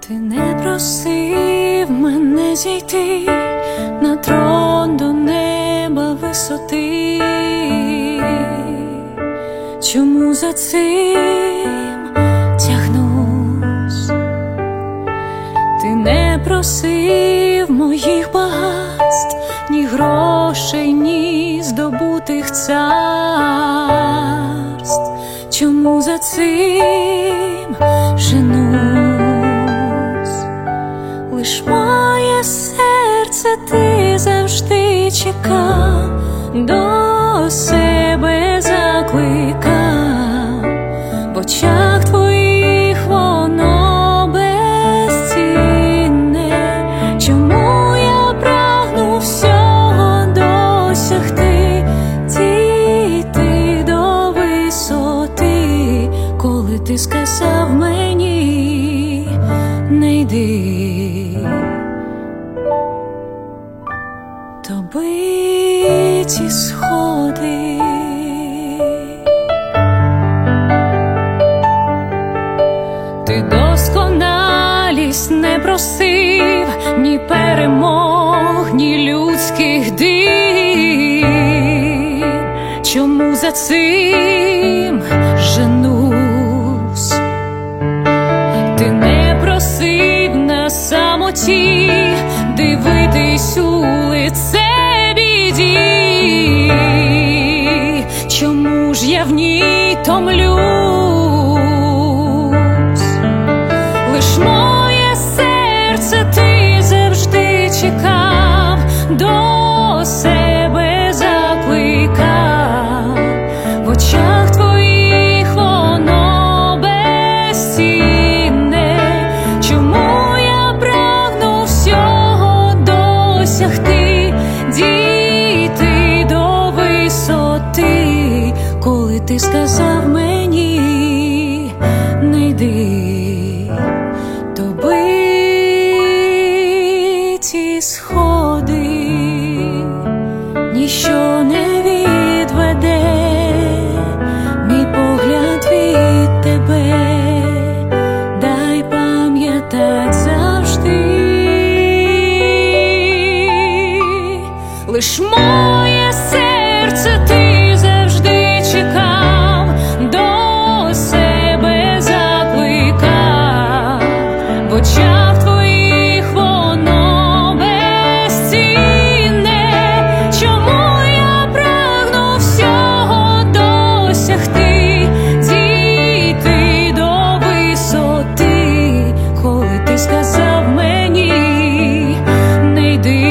Ти не просив мене зійти на трон до неба висоти. Чому за цим тягнусь? Ти не просив моїх багатств, ні грошей, ні здобутих царств. Чому за цим женусь? Лиш моє серце ти завжди чекав, до себе закликав, в очах твоїх воно безцінне. Чому я прагну всього досягти, дійти до висоти, коли ти сказав мені не йди? То биті сходи. Ти досконалість не просив, ні перемог, ні людських див. Чому за цим женусь? Ти не просив на самоті дивитись у лице біді. Чому ж я в ній томлюсь? Лиш моє серце ти завжди чекав, до себе закликав, в очах твоїх воно безцінне. Чому я прагну всього досягти, дійти до висоти, коли ти сказав мені не йди? То биті сходи, ніщо не відведе мій погляд від тебе. Дай пам'ятать завжди, лиш моє серце ти завжди чекав, до себе закликав, в очах твоїх воно безцінне. Чому я прагну всього досягти, дійти до висоти, коли ти сказав мені не йди?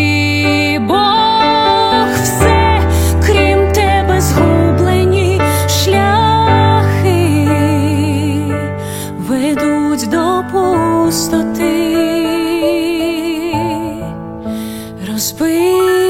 Бог, все, крім тебе згублені шляхи ведуть до пустоти. Розбив